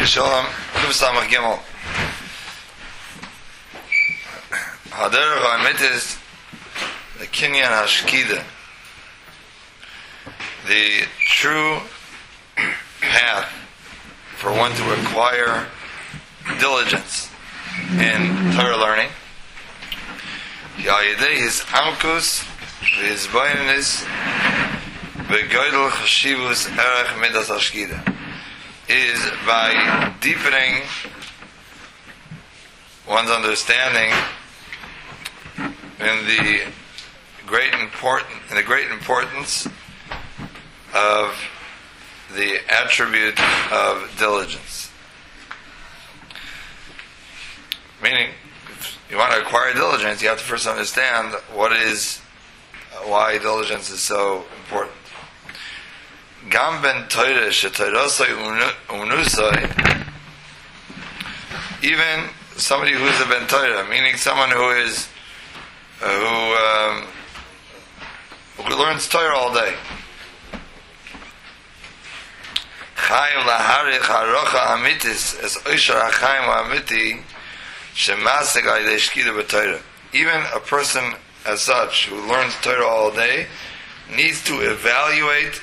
Shalom, Samach Gimel. Haderach HaMitis, the Kinyan HaShkida, the true path for one to acquire diligence in Torah learning. Ya'yidei his amkus, his boinis, v'goydel chashivus erech midas hashkida, is by deepening one's understanding in the great importance of the attribute of diligence. Meaning, if you want to acquire diligence, you have to first understand why diligence is so important. Gam ben Torah shetorasai unusai, even somebody who is a ben Torah, meaning someone who learns Torah all day. Chaim laharich harocha amitis es oishar hachaim amiti shemasig alidei shkida b'Torah. Even a person as such who learns Torah all day needs to evaluate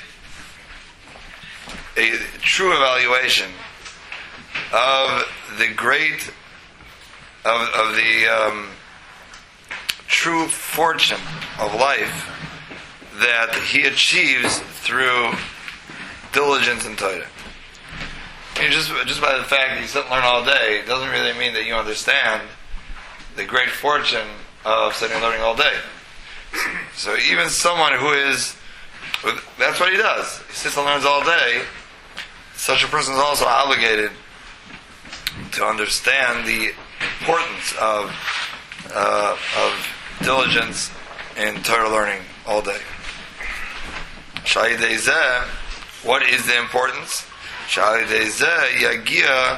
a true evaluation of the true fortune of life that he achieves through diligence in Torah. Just by the fact that you sit and learn all day, it doesn't really mean that you understand the great fortune of sitting and learning all day. So even someone that's what he does. He sits and learns all day. Such a person is also obligated to understand the importance of diligence in Torah learning all day. Sha'idei zeh, what is the importance? Sha'idei zeh yagia.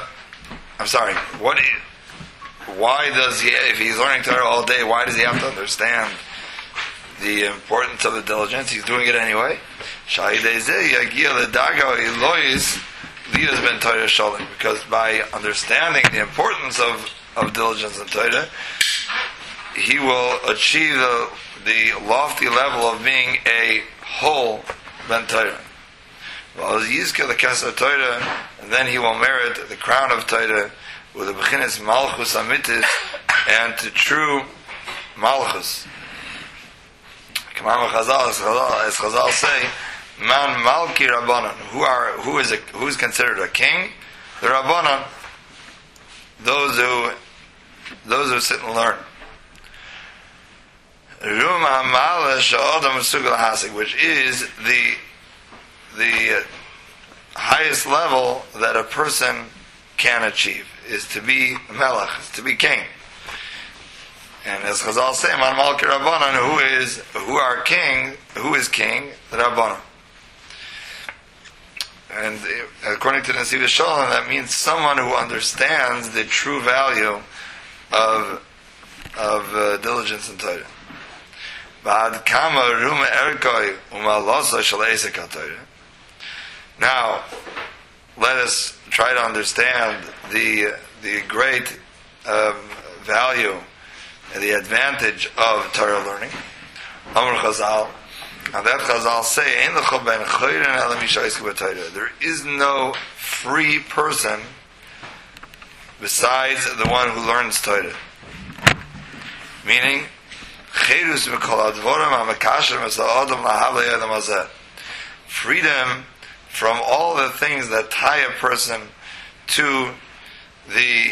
Why does he? If he's learning Torah all day, why does he have to understand the importance of the diligence? He's doing it anyway. Sha'idei zeh yagia ledaga Elois liyas ben Torah shalom. Because by understanding the importance of diligence in Torah, he will achieve the lofty level of being a whole ben Torah. And then he will merit the crown of Torah with the bechinas malchus amitis and to true malchus. As Chazal say, man malki rabbanon, who is considered a king? The rabbanon, those who sit and learn. Which is the highest level that a person can achieve, is to be melech, is to be king. And as Chazal say, man malki rabbanon, who is king? The rabbanon. And according to Nesiv Shalom, that means someone who understands the true value of diligence in Torah. Now, let us try to understand the great value and the advantage of Torah learning. Amar Chazal, and that Chazal say, there is no free person besides the one who learns Torah. Meaning, freedom from all the things that tie a person to the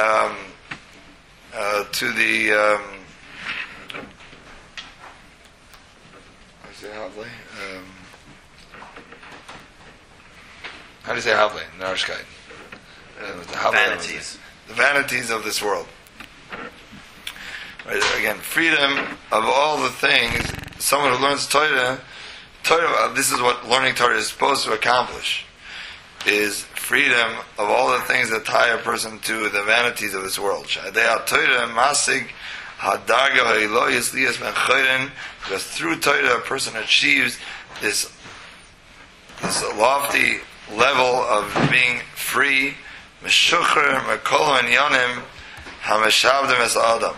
how do you say havle? Narishkeit. Vanities. The vanities of this world. Right, again, freedom of all the things. Someone who learns Torah, this is what learning Torah is supposed to accomplish, is freedom of all the things that tie a person to the vanities of this world. Because through Torah a person achieves this lofty level of being free, and Meshukher Mekol Yonim Hameshavdim Es Adam.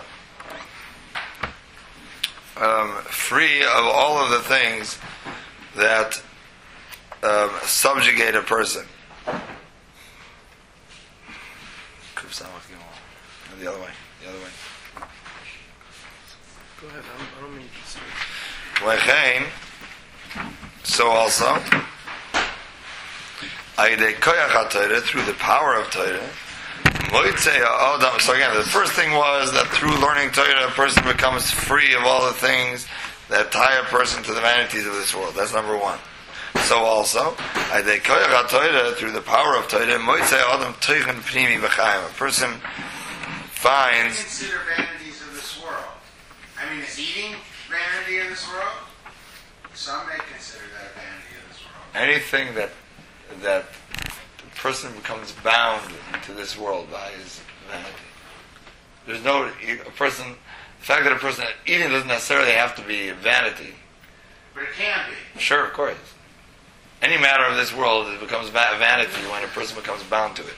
Free of all of the things that subjugate a person. The other way. Go ahead. I don't mean to speak. So also, through the power of Torah, so again, the first thing was that through learning Torah, a person becomes free of all the things that tie a person to the vanities of this world. That's number one. So also, through the power of Torah, a person finds. Consider vanities of this world. I mean, is eating vanity of this world? Some may consider that a vanity of this world. Anything that the person becomes bound to this world by is vanity. There's no the fact that a person eating doesn't necessarily have to be vanity. But it can be. Sure, of course. Any matter of this world, it becomes vanity when a person becomes bound to it.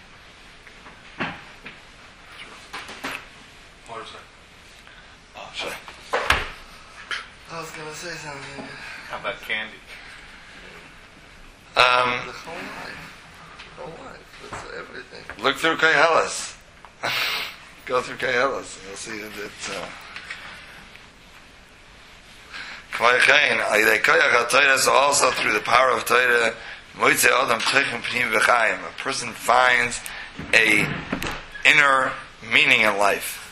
What is that? Oh, sure. I was going to say something. How about candy? The whole life. It's everything. Look through Koheles. Go through Koheles, and you'll see that it's. So also through the power of Torah, a person finds a inner meaning in life.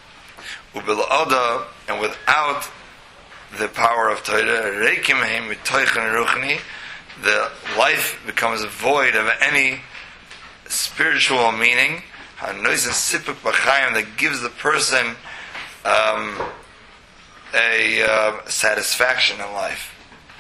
And without the power of Torah, the life becomes void of any spiritual meaning. That gives the person a satisfaction in life.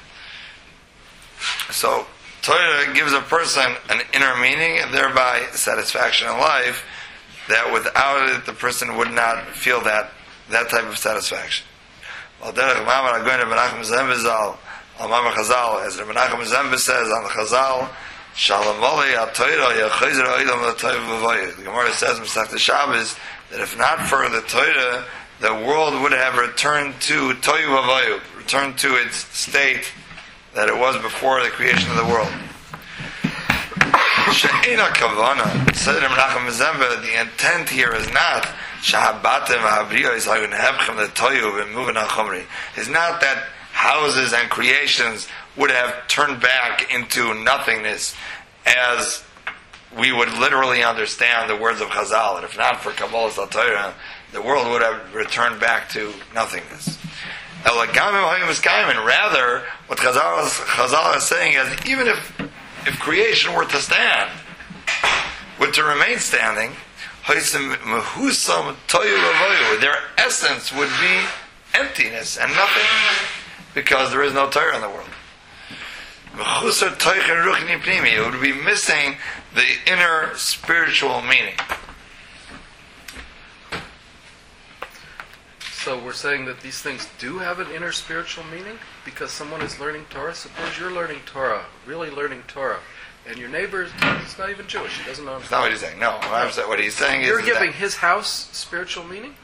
So Torah gives a person an inner meaning and thereby satisfaction in life that without it the person would not feel that type of satisfaction. As Rabbi Nachum Zembe says on the Chazal, the Gemara says in Masechta Shabbos that if not for the Torah, the world would have returned to Tohu Vavohu, returned to its state that it was before the creation of the world. She'ena kavana, said Rabbi Nachum Zembe, the intent here is not is not that houses and creations would have turned back into nothingness as we would literally understand the words of Chazal. And if not for Kabbalah Torah, the world would have returned back to nothingness. Rather, what Chazal is saying is, even if creation were to stand, were to remain standing, their essence would be emptiness and nothing, because there is no Torah in the world. It would be missing the inner spiritual meaning. So we're saying that these things do have an inner spiritual meaning because someone is learning Torah. Suppose you're learning Torah, really learning Torah, and your neighbor is not even Jewish. He doesn't know. That's not what he's saying. No, what he's saying is you're giving his house spiritual meaning.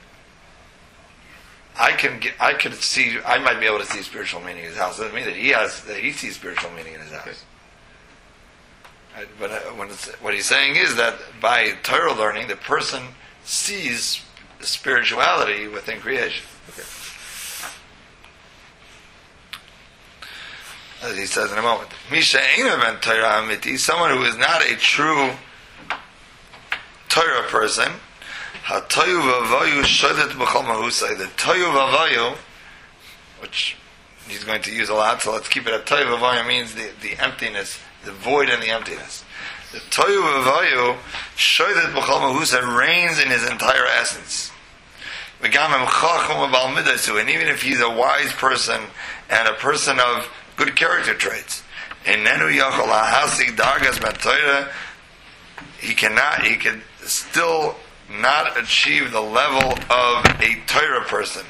I might be able to see spiritual meaning in his house. It doesn't mean that he sees spiritual meaning in his house. Okay. But what he's saying is that by Torah learning, the person sees spirituality within creation. Okay. As he says in a moment, someone who is not a true Torah person, the Tohu Vavohu, which he's going to use a lot, so let's keep it at Tohu Vavohu, means the emptiness, the void and the emptiness. The Tohu Vavohu shodet b'chol mahusa reigns in his entire essence. And even if he's a wise person and a person of good character traits, he can still not achieve the level of a Torah person.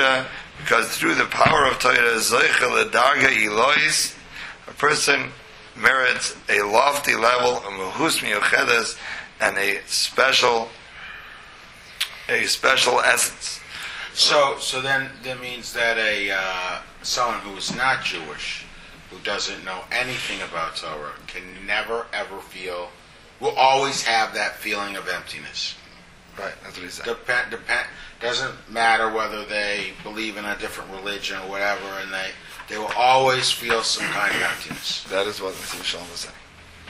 Because through the power of Torah, a person merits a lofty level of Mehus Miyuchedes and a special essence. So then that means that someone who is not Jewish, who doesn't know anything about Torah, can never ever will always have that feeling of emptiness. Right, that's what he said. Doesn't matter whether they believe in a different religion or whatever, and they will always feel some kind of emptiness. That is what Mr. Shalom was saying.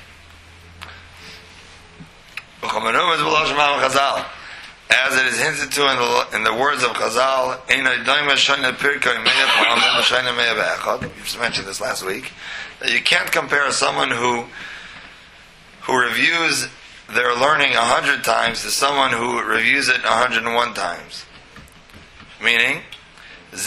As it is hinted to in the words of Chazal, you just mentioned this last week, that you can't compare someone who reviews their learning 100 times to someone who reviews it 101 times. Meaning, the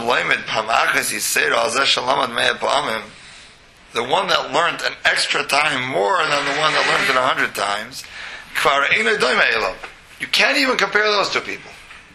one that learned an extra time more than the one that learned it 100 times, you can't even compare those two people.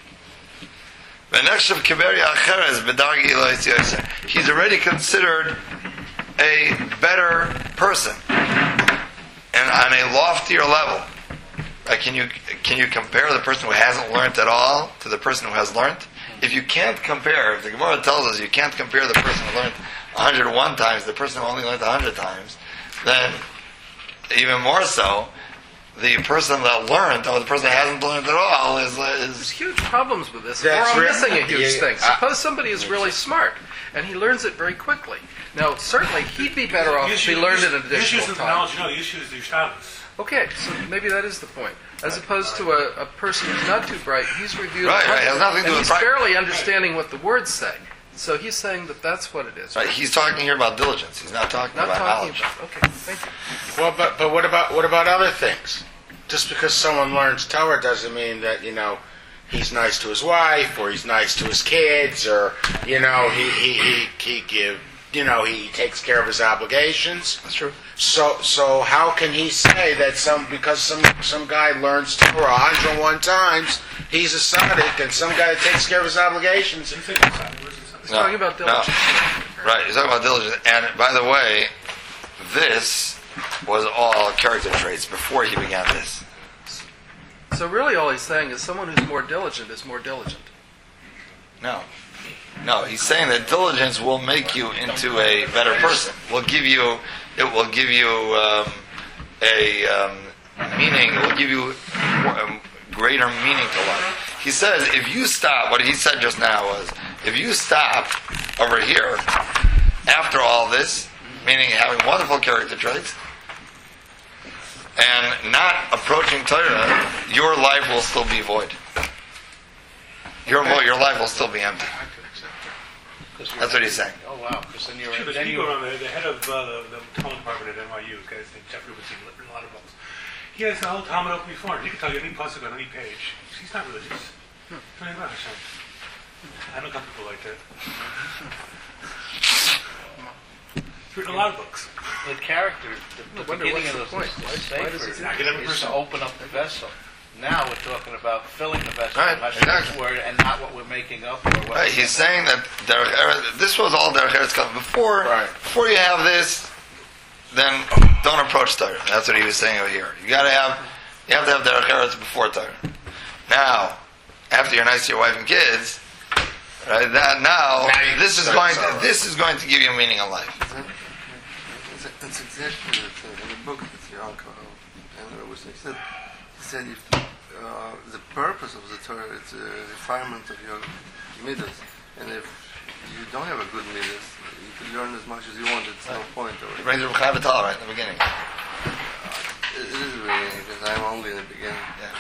He's already considered a better person and on a loftier level. Right? Can you compare the person who hasn't learned at all to the person who has learned? If you can't compare, if the Gemara tells us you can't compare the person who learned 101 times to the person who only learned 100 times, then even more so, the person that learned, or the person that hasn't learned at all, There's huge problems with this. That's We're right. missing a huge Yeah, thing. Suppose somebody is really smart, and he learns it very quickly. Now, certainly, he'd be better off if he learned it an The issue additional isn't the time. knowledge, the issue is the Yishtabas. Okay, so maybe that is the point. As opposed to a person who's not too bright, he's reviewed Right, it, right, it has nothing to do and with he's bright. barely understanding what the words say. So he's saying that that's what it is. right, he's talking here about diligence. He's not talking Not about talking knowledge. about. Okay, thank you. Well, but what about other things? Just because someone learns Torah doesn't mean that he's nice to his wife, or he's nice to his kids, or he takes care of his obligations. That's true. So how can he say that because some guy learns Torah 101 times, he's a tzaddik, and some guy that takes care of his obligations? He's talking about diligence. Right, he's talking about diligence. And by the way, this was all character traits before he began this. So really all he's saying is someone who's more diligent is more diligent. No, he's saying that diligence will make you into a better person. It will give you a meaning. It will give you greater meaning to life. He says, if you stop, what he said just now was, if you stop over here after all this, meaning having wonderful character traits, and not approaching Torah, your life will still be void. Your life will still be empty. That's what he's saying. Oh wow! Because then you're Sure, there's then people you around there. The head of the Talmud department at NYU, a guy named Jeff Rubenstein, written a lot of books. He has the whole Talmud open before him. He can tell you any pasuk on any page. He's not religious. Don't even about Hashem. I don't got people like that. He's written a lot of books. the character. The wonder beginning what's of the point? Why does Sefer it- Academic is person. to open up the vessel. Now we're talking about filling the vessel Right, with Hashem's exactly. word and not what we're making up. Or what Right, he's saying that this was all Derech Eretz coming before. Right. Before you have this, then don't approach Torah. That's what he was saying over here. You have to have Derech Eretz before Torah. Now, after you're nice to your wife and kids, right? Now you This can is start going Torah. this is going to give you meaning in life. That's exactly what in the book that your uncle was he said if the purpose of the Torah is the refinement of your midas, and if you don't have a good midas, you can learn as much as you want. It's no point. It brings the Chav Vital right in the beginning. It is the beginning because I'm only in the beginning Yeah.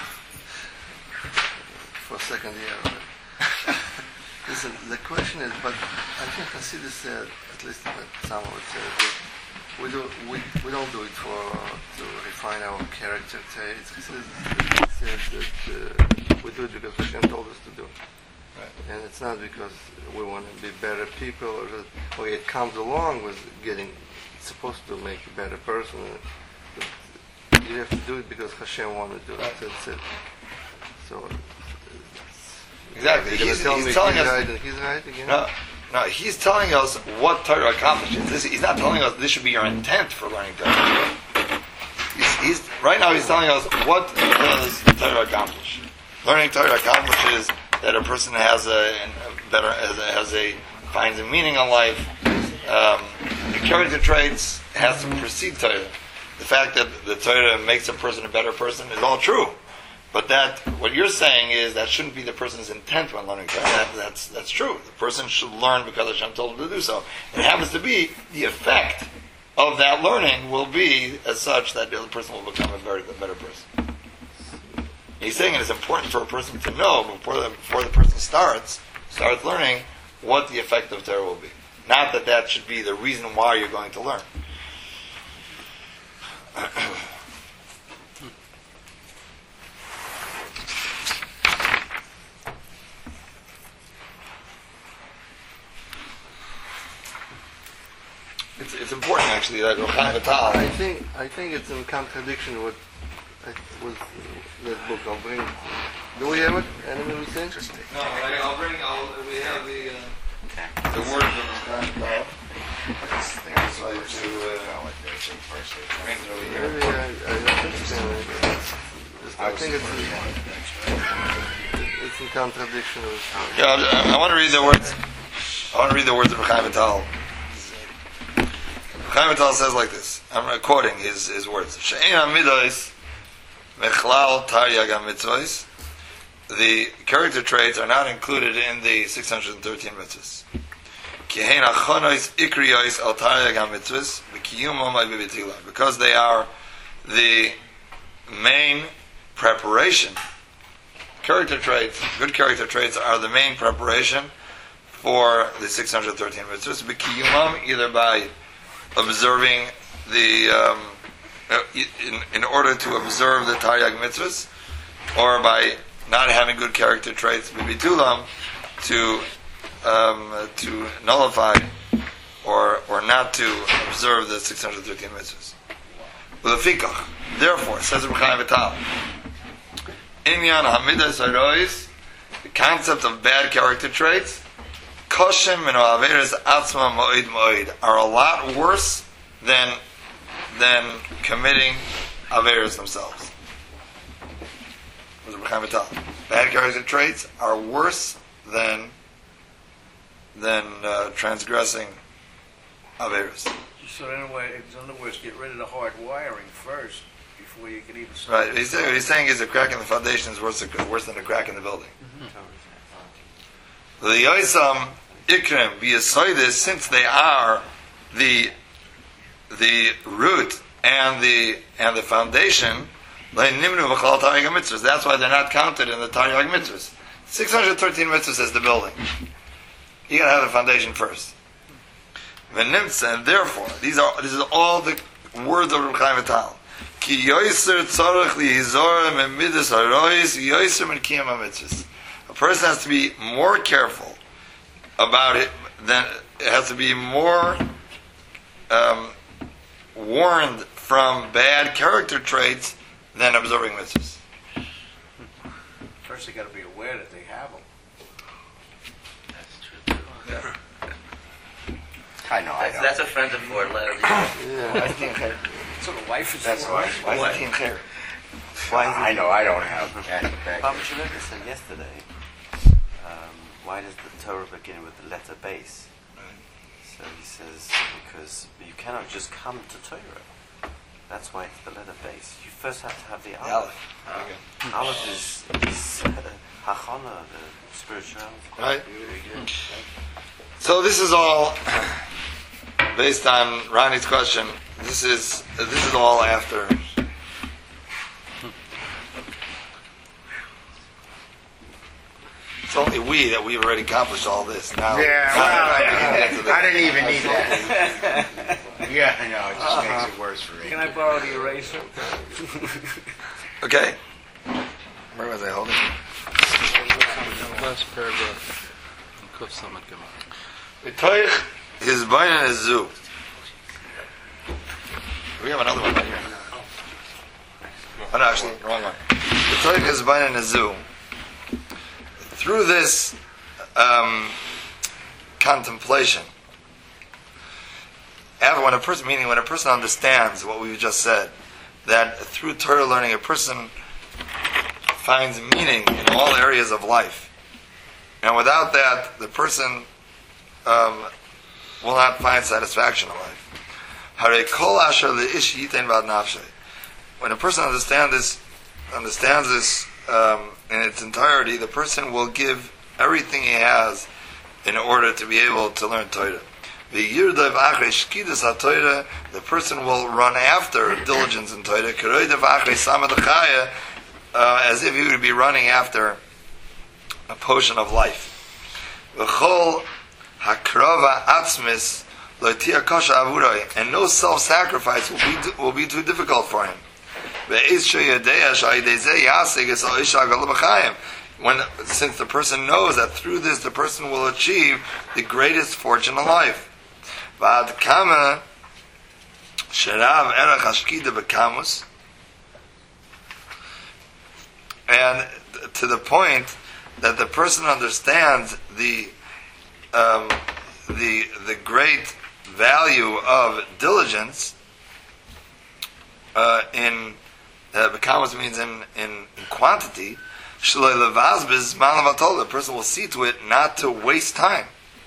for second year. But listen, the question is, but I think Hasidus said, at least some would say, that we don't do it to refine our character traits. He says that we do it because Hashem told us to do it. Right. And it's not because we want to be better people or it comes along with getting supposed to make a better person. But you have to do it because Hashem wanted to do it. That's it. So Exactly. you're gonna He's tell me telling he's us. right and he's right again. No, No, he's telling us what Torah accomplishes. He's not telling us this should be your intent for learning Torah. Right now he's telling us what does Torah accomplish. Learning Torah accomplishes that a person has finds a meaning in life. The character traits has to precede Torah. The fact that the Torah makes a person a better person is all true. But what you're saying is that shouldn't be the person's intent when learning Torah. That's true. The person should learn because Hashem told him to do so. It happens to be the effect of that learning will be as such that the other person will become a better person. He's saying it is important for a person to know before the person starts learning what the effect of Torah will be. Not that should be the reason why you're going to learn. It's important actually that Ruchai Vital. I think it's in contradiction with that book. I'll bring. Do we have it? Anything we say? No, we have the words of Ruchai Vital. I think it's in contradiction with. Yeah, I want to read the words. I want to read the words of Ruchai Vital. Chaim Vital says like this. I'm quoting his words. She'ein midos mechlal taryag mitzvos. The character traits are not included in the 613 mitzvahs. Ki hein achonos ikriyos al taryag mitzvos v'kiyumom b'bitila, because they are the main preparation. Character traits, good character traits, are the main preparation for the 613 mitzvahs. V'kiyumom, either by observing in order to observe the Taryag mitzvahs, or by not having good character traits, b'bitulam, to nullify or not to observe the 613 mitzvahs. Ulefikach, therefore, says Ruchai Vital, Inyan hamidas harois, the concept of bad character traits, Koshem and Averes Atzma Moed Moed are a lot worse than committing Averes themselves. Bad character traits are worse than transgressing Averes. So in other words, get rid of the hard wiring first before you can even start. Right. What he's saying is a crack in the foundation is worse than a crack in the building. The Yosam Ikrim v'Yasoidis, since they are the root and the foundation, that's why they're not counted in the Taryag mitzvahs. 613 mitzvahs is the building. You gotta have the foundation first. And therefore, this is all the words of Ruchai Vital. Ki yoiser tzorach lihizor memidas harois yoiser min kiyam mitzvahs. A person has to be more careful about it, then it has to be more warned from bad character traits than observing mitzvahs. First, you got to be aware that they have them. That's true. Yeah. I know. That's a friend of Ford letter. Yeah. So the wife is. That's why. Why is it Team Cher? I know. I don't have. Papa Shuleka said yesterday. Why does the Torah begin with the letter base? So he says, because you cannot just come to Torah. That's why it's the letter base. You first have to have the Aleph. Aleph is Hachana, the spirituality. Right. So this is all based on Ronnie's question. This is all after. It's only we've already accomplished all this. Now, I didn't even need that. Yeah, I know. It just makes it worse for me. Can I borrow the eraser? Okay. Where was I holding? Last paragraph. Kuf Samad Gemara. V'toich his bayan is zu. We have another one right here. Oh no, actually, wrong one. V'toich his bayan is zu. Through this contemplation. When a person understands what we've just said, that through Torah learning a person finds meaning in all areas of life, and without that, the person will not find satisfaction in life. When a person understands this in its entirety, the person will give everything he has in order to be able to learn Torah. The person will run after diligence in Torah, as if he would be running after a potion of life. And no self-sacrifice will be too difficult for him. Since the person knows that through this the person will achieve the greatest fortune in life. And to the point that the person understands the great value of diligence in bekamus means in quantity. The person will see to it not to waste time.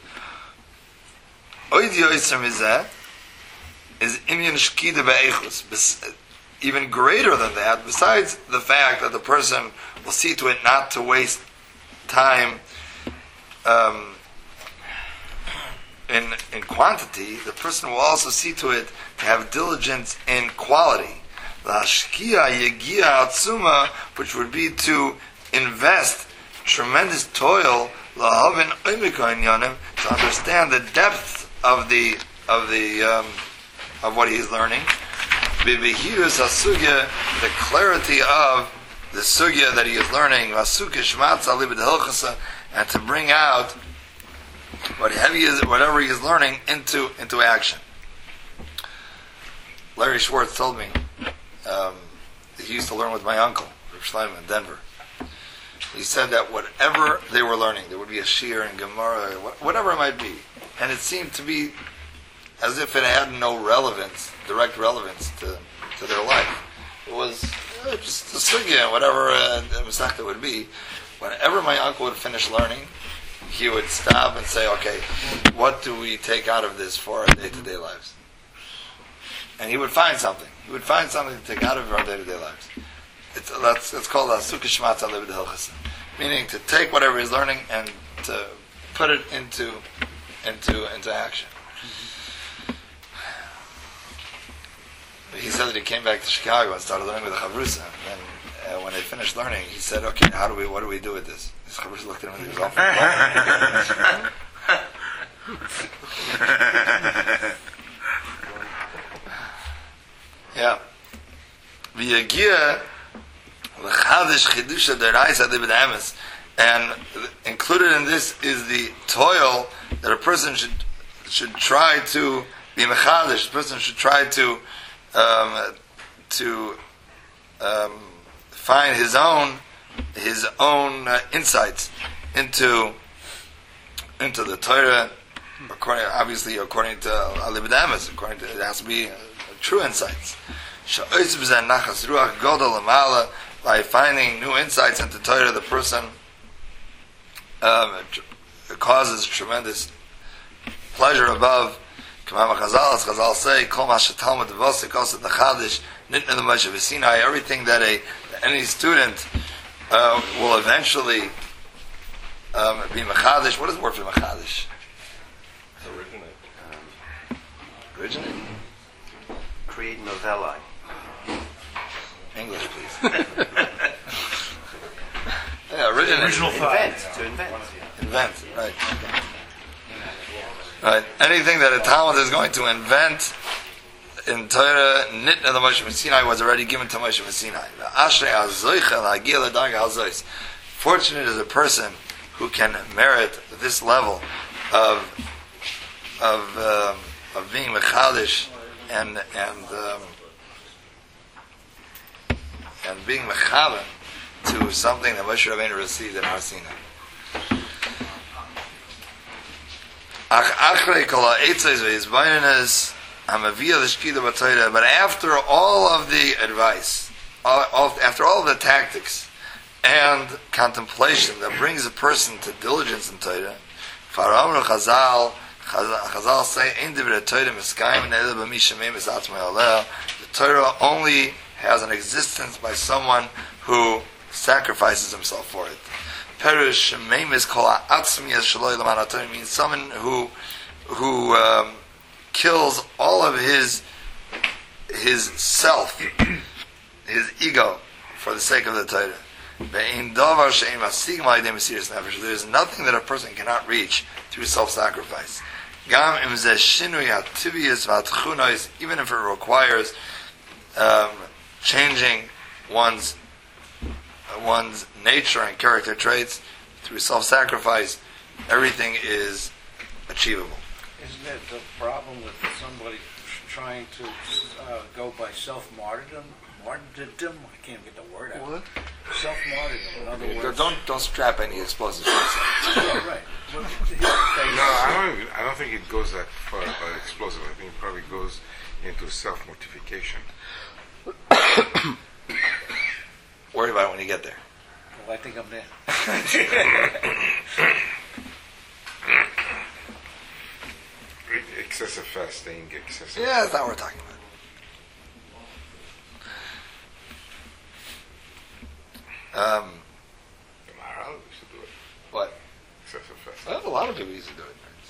Is even greater than that, besides the fact that the person will see to it not to waste time in quantity, the person will also see to it to have diligence in quality. Which would be to invest tremendous toil to understand the depth of what he is learning, the clarity of the sugya that he is learning, and to bring out whatever he is learning into action. Larry Schwartz told me he used to learn with my uncle, Reb Shlomo in Denver. He said that whatever they were learning, there would be a shiur and Gemara, whatever it might be, and it seemed to be as if it had no direct relevance to their life. It was just a sugya, whatever masechta would be. Whenever my uncle would finish learning, he would stop and say, "Okay, what do we take out of this for our day-to-day lives?" And he would find something. He would find something to take out of our day-to-day lives. It's called Asukah Shmatz Alei B'Dilchasa, meaning to take whatever he's learning and to put it into action. He said that he came back to Chicago and started learning with the Chavrusa. And when they finished learning, he said, "Okay, what do we do with this?" His Chavrusa looked at him and he was off. Yeah. And included in this is the toil that a person should try to be mechadish. A person should try to find his own insights into the Torah. According to Alei B'Damas, it has to be true insights. By finding new insights into Torah, the person causes tremendous pleasure above. As Chazal say, everything that any student will eventually be mechadish. What is the word for mechadish? Originate. Create novellae. English, please. Yeah, original thought. To invent. Invent, right. Right. Anything that a Talmud is going to invent in Torah, Nitna the Moshe Sinai was already given to Moshe Sinai. Fortunate is a person who can merit this level of being mechadish and being mechavan to something that Moshe Rabbeinu received in Har Sinai. But after all of the advice, after all of the tactics and contemplation that brings a person to diligence in Torah, Chazal say, the Torah only has an existence by someone who sacrifices himself for it. Perush means someone who kills all of his self, his ego, for the sake of the Torah. There is nothing that a person cannot reach through self-sacrifice. Even if it requires changing one's nature and character traits through self-sacrifice, everything is achievable. Isn't that the problem with somebody trying to go by self-martyrdom? Martyrdom? I can't get the word out. What? Self-martyrdom. In other words, Don't strap any explosives to yourself. yeah, right. Well, No, I don't think it goes that far by explosive. I think it probably goes into self-mortification. Worry about it when you get there. well, I think I'm there. Excessive fasting, excessive... Yeah, that's not what we're talking about. The Maharal used to do it. What? Excessive fasting. Well, a lot of people used to do it.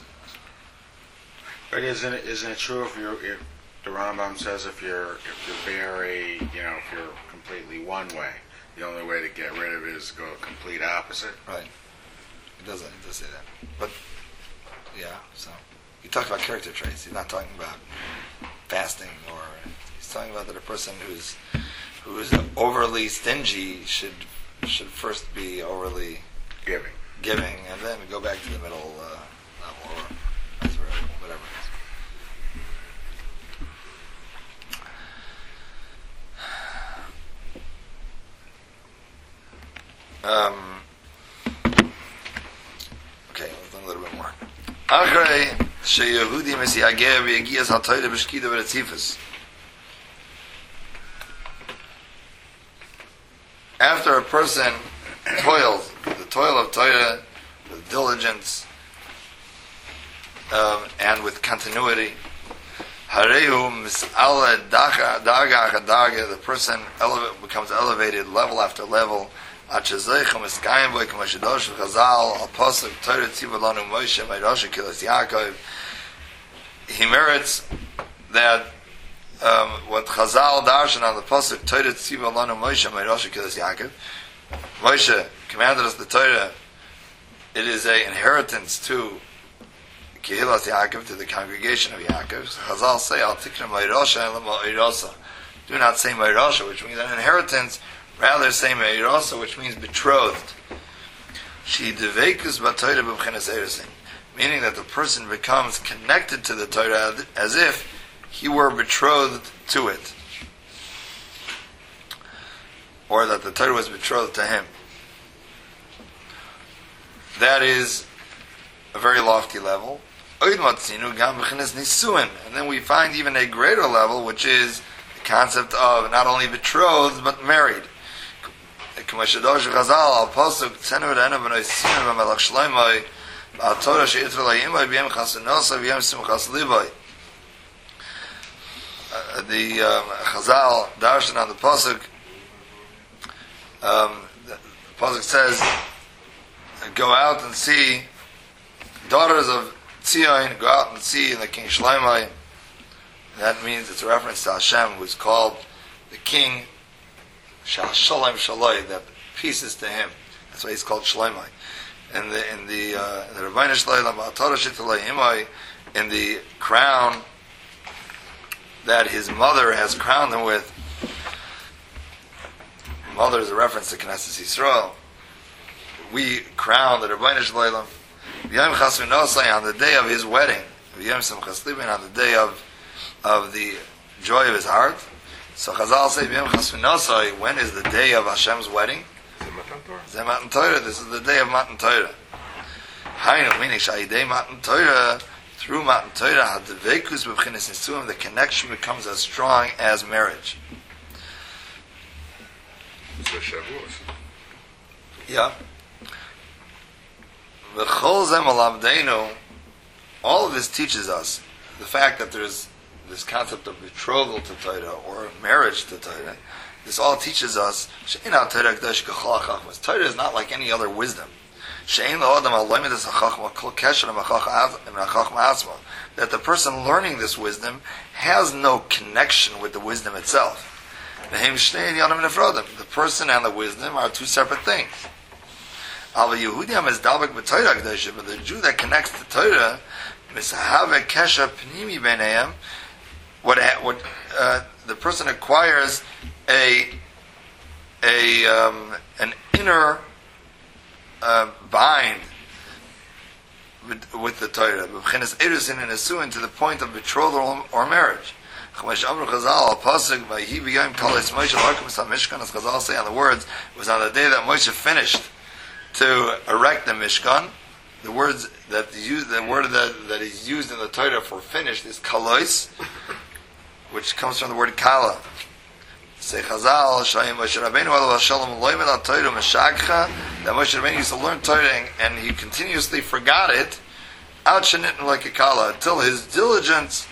But isn't it true if the Rambam says if you're very, if you're completely one way, the only way to get rid of it is to go complete opposite? Right. It does say that. But, yeah, so. You talk about character traits. He's not talking about fasting, or he's talking about that a person who's overly stingy should first be overly giving, and then go back to the middle level, or whatever it is. Okay, let's do a little bit more. After a person toils, the toil of Torah, with diligence, and with continuity, the person becomes elevated level after level. He merits that what Chazal darshan on the pasuk Torah tziva lanu Moshe Moshe kilas Yaakov. Moshe commanded us the Torah. It is an inheritance to Kehilas Yaakov, to the congregation of Yaakov. So Chazal say Al tikna Meirosha elama Eirosa. Do not say Meirosha, which means an inheritance. Rather say Meirasa, which means betrothed. She devekus b'Torah b'bchenas eresin, meaning that the person becomes connected to the Torah as if he were betrothed to it, or that the Torah was betrothed to him. That is a very lofty level. And then we find even a greater level, which is the concept of not only betrothed but married. The Chazal darshan on the pasuk. The pasuk says, "Go out and see daughters of Tzion. Go out and see the king Shlomo." That means it's a reference to Hashem, who is called the king. Shalom Shaloi, that peace is to him. That's why he's called Shlomo. And in the Rebbeinu Shloim Torah Shitulei Imoi, in the crown that his mother has crowned him with. Mother is a reference to Knesset Yisrael. We crown the Rebbeinu Shloim Yom Chas V'Nosai on the day of his wedding. Yom Simchas Libin on the day of the joy of his heart. So Chazal say, when is the day of Hashem's wedding? Matan Torah. This is the day of Matan Torah. Hainu, meaning Sha'idei Matan Torah, through Matan Torah, Hadevekus b'Bchinas Nisuim, the connection becomes as strong as marriage. So Shavuos. Yeah. V'chol zeh malamdeinu, all of this teaches us the fact that there's this concept of betrothal to Torah or marriage to Torah. This all teaches us Torah is not like any other wisdom. That the person learning this wisdom has no connection with the wisdom itself. The person and the wisdom are two separate things. But the Jew that connects to Torah, the person acquires an inner bind with the Torah, to the point of betrothal or marriage. As Chazal say on the words, it was on the day that Moshe finished to erect the Mishkan. The word that is used in the Torah for finished is kalois, which comes from the word kala. Say Chazal, Shayim Moshe Rabbeinu Alav Shalom Loimed Al Torah Meshagcha, that Moshe Rabbeinu used to learn Torah and he continuously forgot it, out shenitn like a kala, until his diligence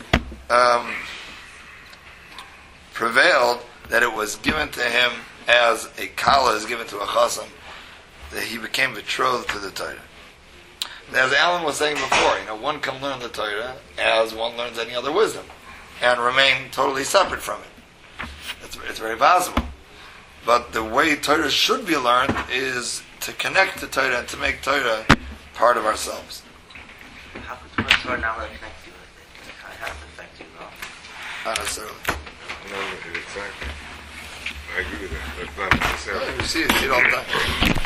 prevailed, that it was given to him as a kala is given to a chasam, that he became betrothed to the Torah. As Alan was saying before, one can learn the Torah as one learns any other wisdom, and remain totally separate from it. It's very possible. But the way Torah should be learned is to connect to Torah and to make Torah part of ourselves. How could the Torah now connect you with it? How does it affect you at all? Not necessarily. No, exactly. I agree with that. That's not necessarily. You see it all the time.